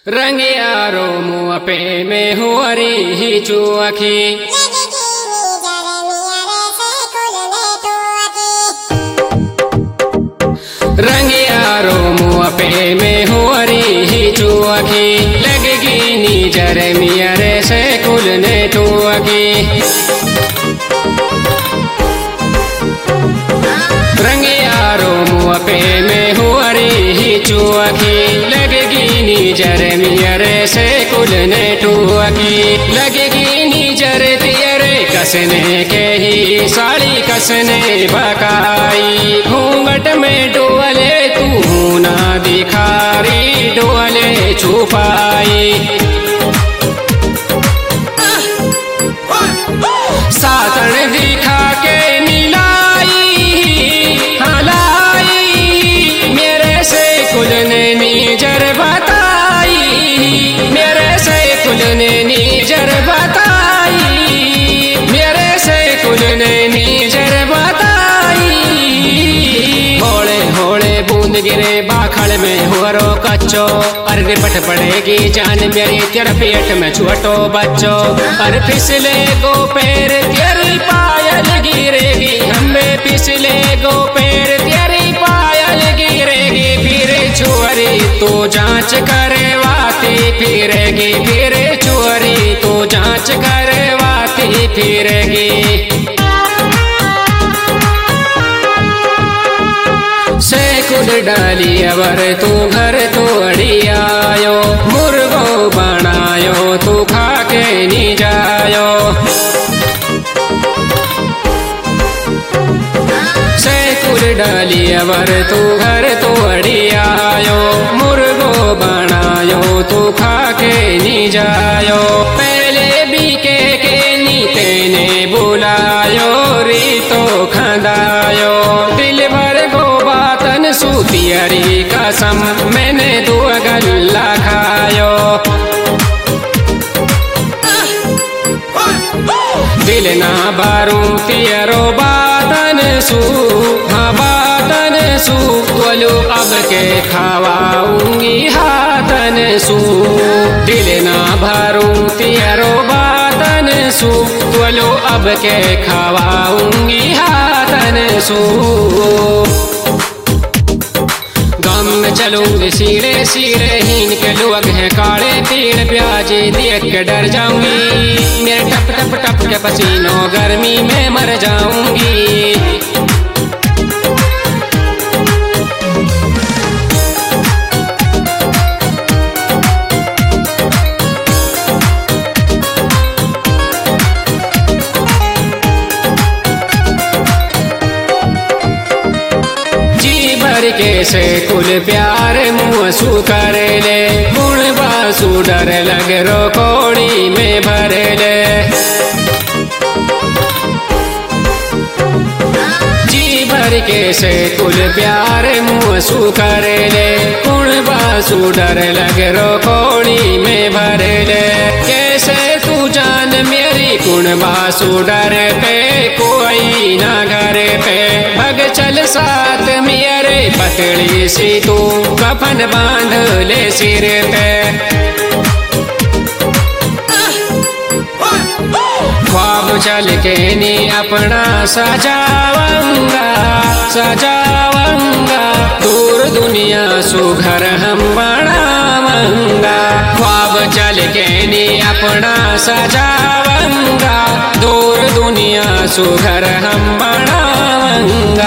रंग यारो मुँह पे में हुअरी ही चुअखी रंग यारो मुँह पे में हुअरी ही चुअखी लगगी नीजर मियरे से कुल ने टुअखी रंग यारो मुँह पे में हुअरी ही चुअखी लगगी नीजर मियरे से कुल ने टुअखी लगगी नीजर तियरे कसने के ही साड़ी कसने बकाई घूंघट में डोले तू ना दिखारी डोले छुपाई सातन दिखा के कुल ने नीजर बताई मेरे से कुल ने नीजर बताई मेरे से कुल ने नीजर बताई होले होले बूंद गिरे बाखड़ में हुरो कच्चो अरे पट पड़ेगी जान मेरी तेरे पेट में छोटो बच्चो अरे फिसले गो पैर तेरी पायल गिरेगी हमें फिसले गो पैर तेरी पायल गिरेगी फिर चोरी तो जांच करवाती फिरेगी फिर चोरी तो जांच करवाती फिरेगी सेकुल डाली अवर तू घर तोड़ी आयो मुर्गो बनायो तू खा के नी जायो डाली अवर तू घर तोड़ी आयो मुर्गो बनायो तू खा के नी जायो पहले भी के नी तेने बुलायो री तो खंदायो दिल भर गो बातन सूतियरी कसम मैंने दो गल्ला खायो दिल ना बारू तियरो बातन सू हाँ बातन सू बोलो अब के खावाऊंगी हाथन सू दिल ना भरू तियरो बातन सू बोलो अब के खावाऊंगी हाथन सू गम में चलूंगी सीढ़े सीढ़े हीन के लोग हैं काले तीर प्याजे देख के डर जाऊंगी मेरे टप टप टप के पसीनों गर्मी में मर जाऊंगी कैसे कुल प्यार मुँह सू कर ले गुण बासु डर लग रो कोड़ी में भर ले जी भर कैसे कुल प्यार मुँह सू कर ले गुण बासु डर लग रो कोड़ी में भर ले कैसे तू जान मेरी कुण बासु डर पे कोई ना घर पे भग चल साथ मेरे पतली सी तू कफन बांध ले सिर पे ख्वाब चल के नी अपना सजावंगा सजावंगा दूर दुनिया सुघर हम बनावंगा ख्वाब चल के नी अपना सजावंगा दूर दुनिया सुघर हम बनावंगा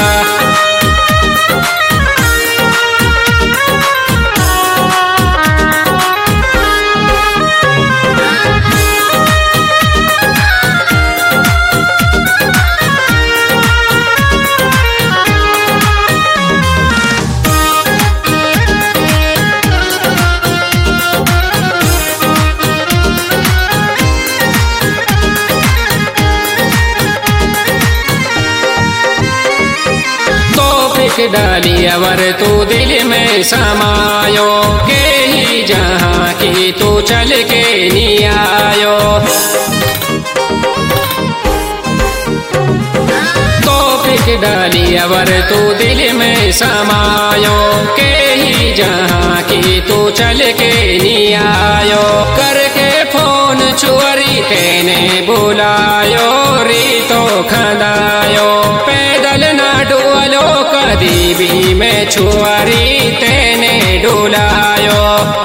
डाली अवर तू दिल में समायो के ही जहाँ की तू चल के नी आयो तो फिक डाली अवर तू दिल में समायो के ही जहाँ की तू चल के नहीं आयो। करके फोन चोरी तेने बुलायो री तो खदायो पैदल ना डुअलो कदी भी में चुअरी तेने डुलायो।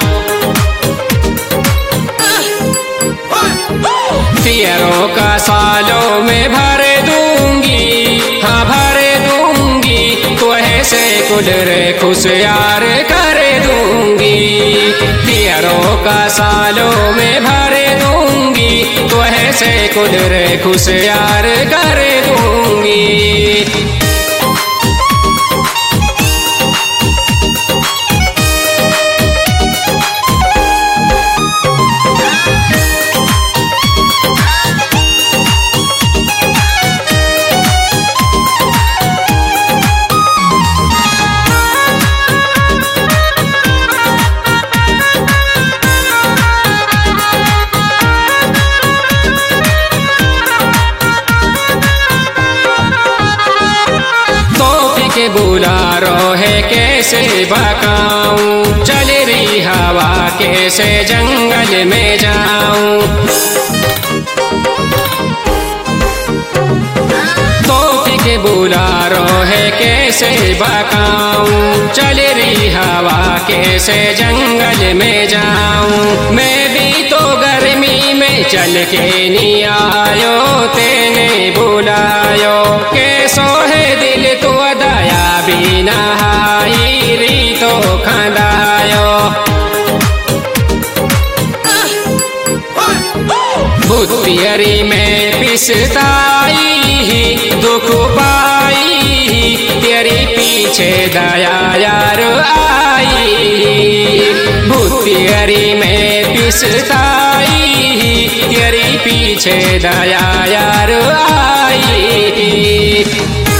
तेरों का सालों में भर दूंगी, हाँ भर दूंगी, तुहे से कुल रे खुशियार कर दूंगी। तेरों का सालों में भर दूंगी, तुहे से कुल रे खुशियार कर दूंगी। बुलारो है कैसे भकाऊं, चल रही हवा कैसे जंगल में जाऊं। तोपी के बुलारो है कैसे भकाऊं, चल रही हवा कैसे जंगल में जाऊं। मैं भी तो गर्मी में चल के नहीं आयो, तेने बुलायो कैसो है दिल तो दया भी नहाई री तो खंदायो। बुद्धियरी में पिसताई दुख पाई, तेरी पीछे दया यार आई। बुद्धियरी में पिसताई, तेरी पीछे दया यार आई।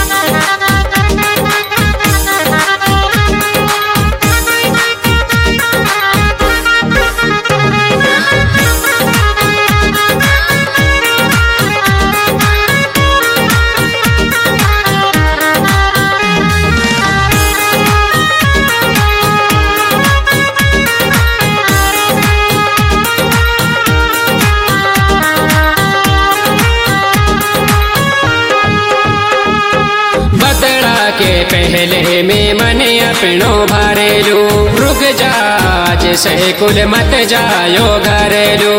के पहले में मन अपनो भरेलू, रुक जा जैसे कुल मत जायो घरेलू।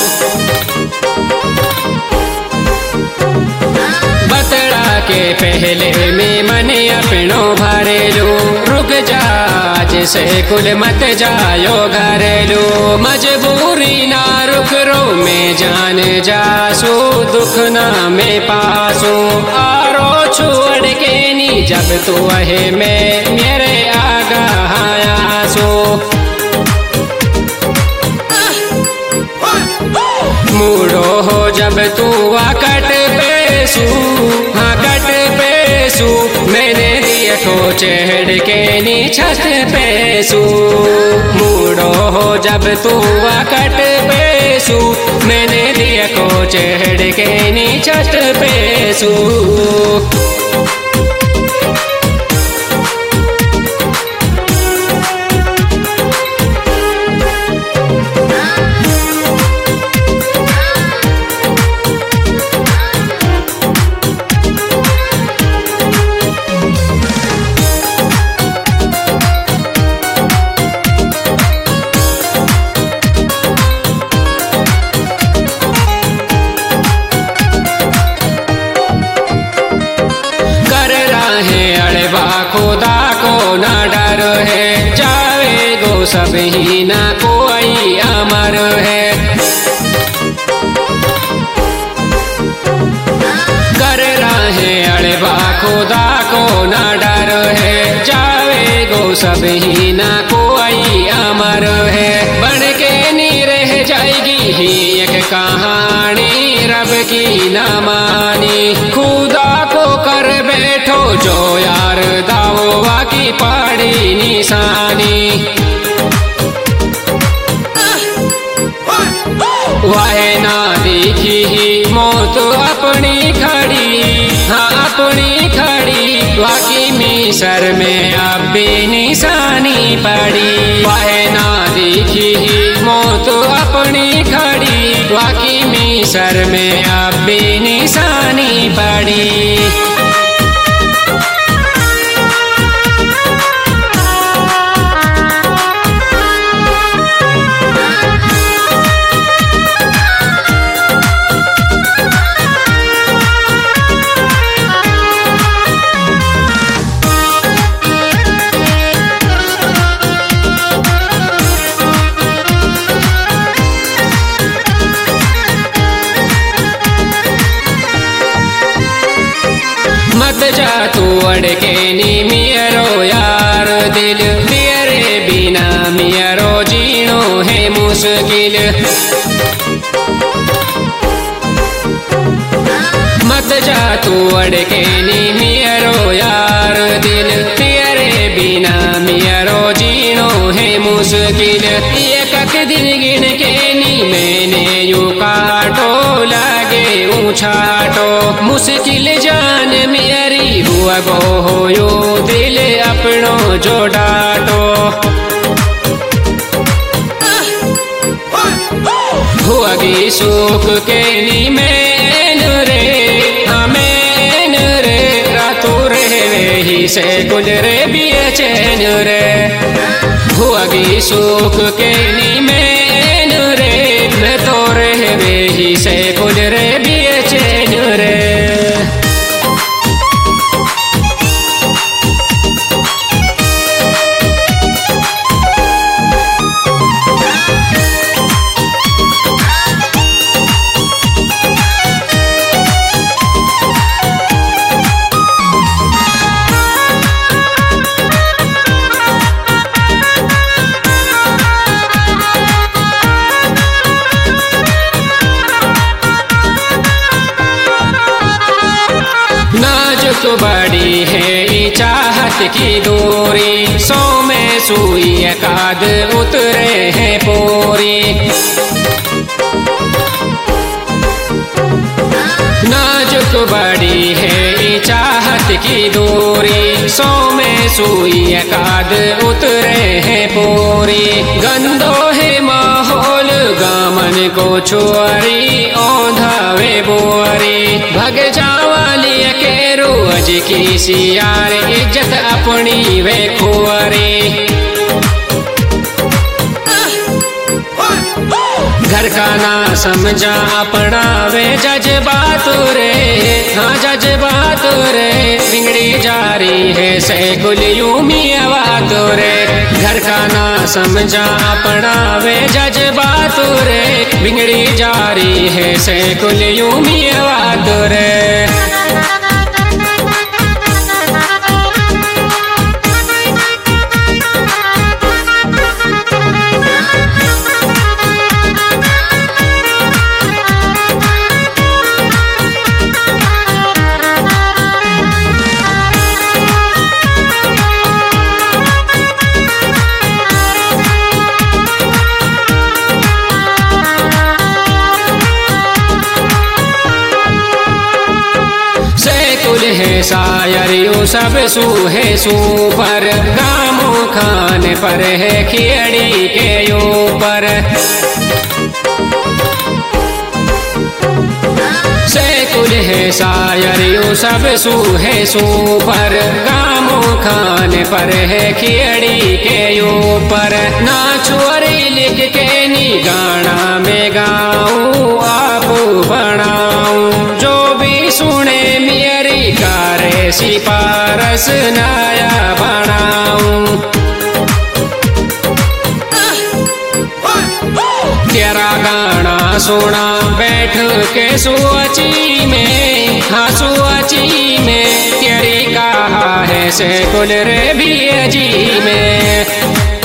बतड़ा के पहले में मन अपनो भरेलू, रुक जा जैसे कुल मत जायो घरेलू। मजबूरी ना रुक रो में जान जासू, दुख ना में पासू आरो छोड़ के नी जब तू है मैं मेरे आगा आयासो। मूडो हो जब तू कट पेसू, हाँ कट पेसू, मैंने दिया को चढ़ के नी छत पेसू। मूडो हो जब तू कट पेसू, मैंने दिया को चढ़ के नी छत पेसू। खुदा को ना डर है, जावे गो सब ही ना कोई अमर है। कर रहे अड़बा खुदा को ना डर है, जावे गो सब ही ना कोई अमर है। बन के नहीं रह जाएगी ही एक कहानी रब की न मानी। खुदा को कर बैठो जो यार दावा की पड़ी निशानी। वह ना देखी ही मौत अपनी खड़ी, हाँ अपनी खड़ी, वाकी में सर में अब भी निशानी पड़ी, वह ना देखी मौत अपनी खड़ी, वाकी में सर में अब भी निशानी पड़ी। मत जा तू अड़के नी मेरो यार दिल, तेरे बिना मेरो जीनो है मुश्किल। मत जा तू अड़के नी मेरो यार दिल, तेरे बिना मेरो जीनो है मुश्किल। एक दिन गिन के नी मैंने यू काटो लागे ऊँचाटो, मुश्किल जान मेरी हुआ गो हो यो दिल अपनो जो डाटो। हुआ गी सुख के नी मैन रे हमें रे, रातों रे ही से गुजरे बेचैन रे। हुआ गी सुख के नी मैन रे, मैं तो रे ही से गुजरे बेचैन रे। नाजुक बड़ी है चाहत की दूरी, सौ में सुई एकाद उतरे हैं पूरी। नाजुक बड़ी है चाहत की दूरी, सौ में सुई एकाद उतरे हैं पूरी। गंदो है माहौल गामन को छुआरी, औंधावे बोरी भग जावाली के रोज की सियार, इज्जत अपनी वे खुआरी। घर का ना समझा अपना वे जज्बात रे, हाँ जज्बात रे, बिगड़ी जा रही है से गुल यूं मियावात रे। घर का ना समझा अपना वे जज्बात रे, बिगड़ी जा रही है से गुल यूं मियावात रे। है शायर यू सब सूहे सूपर, गामो खान पर है खियड़ी के ऊपर। सैकुल है शायर यू सब सूहे सूपर, गामो खान पर है खियड़ी के ऊपर। ना चोरी लिख के नी गाना में गाऊं आप बनाऊं, जो भी सुने मेरी कारे सिपारस नया बनाऊं। तेरा गाना सुना बैठ के सुअची में, हाँ सुअची में, तेरी कहा है से कुल रे भी जी में।